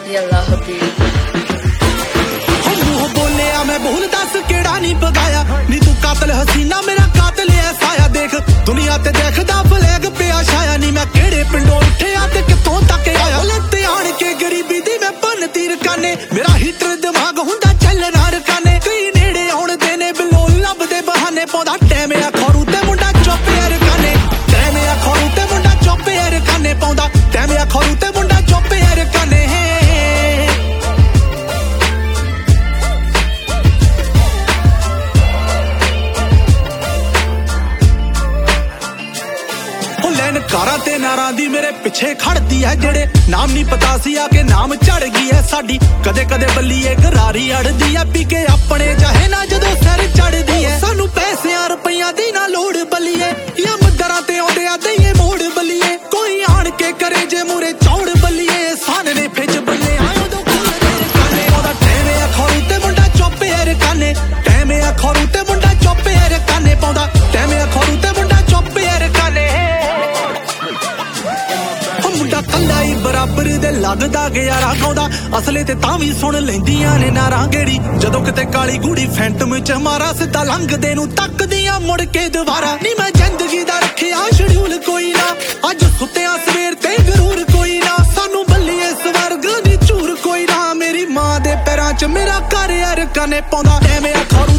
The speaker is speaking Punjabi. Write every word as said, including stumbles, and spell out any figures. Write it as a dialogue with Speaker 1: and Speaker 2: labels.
Speaker 1: ਯੱਲਾ ਹਬੀਬ
Speaker 2: ਮੂੰਹ ਬੋਲਿਆ ਮੈਂ ਭੁੱਲ ਦੱਸ ਕਿਹੜਾ ਨਹੀਂ ਪਗਾਇਆ ਨੀ ਤੂੰ ਕਾਤਲ ਹਸੀਨਾ ਮੇਰਾ ਕਾਤਲ ਐਸਾ ਆ ਦੇਖ ਦੁਨੀਆ ਤੇ ਦੇਖਦਾ ਫਲੈਗ ਪਿਆ ਛਾਇਆ ਨੀ ਮੈਂ ਕਿਹੜੇ ਪਿੰਡੋਂ ਉੱਠਿਆ ਤੇ ਕਿੱਥੋਂ ਤੱਕ ਆਇਆ ਲੱਤੇ ਆਣ ਕੇ ਗਰੀਬੀ ਦੀ ਮੈਂ ਭੰਨਤੀ ਰਕਾਨੇ ਮੇਰਾ ਹੀਟਰ ਦਿਮਾਗ ਹੁੰਦਾ ਚੱਲਣਾ ਰਕਾਨੇ ਕਈ ਨੇੜੇ ਆਉਣਦੇ ਨੇ ਬਿਲੋ ਲੱਭਦੇ ਬਹਾਨੇ ਪਾਉਂਦਾ ਟੈਮ ਆ ਖਰੂ ਤੇ ਮੁੰਡਾ ਚੁੱਪ ਯਾਰ ਕਾਨੇ ਟੈਮ ਆ ਖਰੂ ਤੇ ਮੁੰਡਾ ਚੁੱਪ ਯਾਰ ਕਾਨੇ ਪਾਉਂਦਾ ਟੈਮ ਆ ਖਰੂ ਤੇ ਮੁੰਡਾ ਚੁੱਪ ਯਾਰ ਕਾਨੇ ਕਾਰਾਂ ਤੇ ਨਾਰਾਂ ਦੀ ਮੇਰੇ ਪਿੱਛੇ ਖੜਦੀ ਐ ਜਿਹੜੇ ਨਾਮ ਨਹੀਂ ਪਤਾ ਸੀ ਆ ਕੇ ਨਾਮ ਝੜ ਗਈ ਐ ਸਾਡੀ ਕਦੇ ਕਦੇ ਬੱਲੀਏ ਗਰਾਰੀ ਅੜਦੀ ਐ ਪੀ ਕੇ ਆਪਣੇ ਚਾਹੇ ਨਾ ਜਦੋਂ ਸਿਰ ਚੜਦੀ ਐ ਸਾਨੂੰ ਪੈਸਿਆਂ ਰੁਪਈਆਂ ਦੀ ਨਾ ਲੋੜ ਬੱਲੀਏ ਜਾਂ ਮੱਦਰਾਂ ਤੇ ਆਉਂਦੇ ਆ ਦਈਏ ਮੋੜ ਬੱਲੀਏ ਕੋਈ ਆਣ ਕੇ ਕਰੇ ਜੇ ਮੂਰੇ ਚੌੜ ਬੱਲੀਏ ਸਾਨਨੇ ਫਿੱਜ ਬੱਲੇ ਆਇਓ ਦੋ ਕਾਨੇ ਉਹਦਾ ਟੈਮ ਆ ਖਰੂ ਤੇ ਮੁੰਡਾ ਚੁੱਪ ਯਾਰ ਕਾਨੇ ਟੈਮ ਆ ਖਰੂ ਤੇ ਮੁੰਡਾ ਚੁੱਪ ਯਾਰ ਕਾਨੇ ਪਾਉਂਦਾ ਟੈਮ ਆ ਖਰੂ ਤੇ ਮੁੰਡਾ ਚੁੱਪ ਯਾਰ ਕਾਨੇ ਮੁੰਡਾ ਕੱਲਾ ਹੀ ਬਰਾਬਰ ਦੇ ਲੱਗਦਾ ਗਿਆਰਾ ਗਾਉਂਦਾ ਅਸਲੇ ਤੇ ਤਾਂ ਵੀ ਸੁਣ ਲੈਂਦੀਆਂ ਨੇ ਨਾਰਾਂ ਗੇੜੀ ਜਦੋਂ ਕਿਤੇ ਕਾਲੀ ਗੂੜੀ ਫੈਂਟਮ ਚ ਮਾਰਾ ਸਿੱਧਾ ਲੰਘਦੇ ਨੂੰ ਤੱਕਦੀਆਂ ਮੁੜ ਕੇ ਦੁਬਾਰਾ ਨੀ ਮੈਂ ਜ਼ਿੰਦਗੀ ਦਾ ਰੱਖਿਆ ਸ਼ਡਿਊਲ ਕੋਈ ਨਾ ਅੱਜ ਸੁੱਤਿਆ ਸਵੇਰ ਤੇ ਗਰੂਰ ਕੋਈ ਨਾ ਸਾਨੂੰ ਬੱਲੀਏ ਸਵਰਗ ਦੀ ਝੂਰ ਕੋਈ ਨਾ ਮੇਰੀ ਮਾਂ ਦੇ ਪੈਰਾਂ ਚ ਮੇਰਾ ਘਰ ਯਾਰ ਕਾਨੇ ਪਾਉਂਦਾ ਐਵੇਂ ਆ ਖਰੂ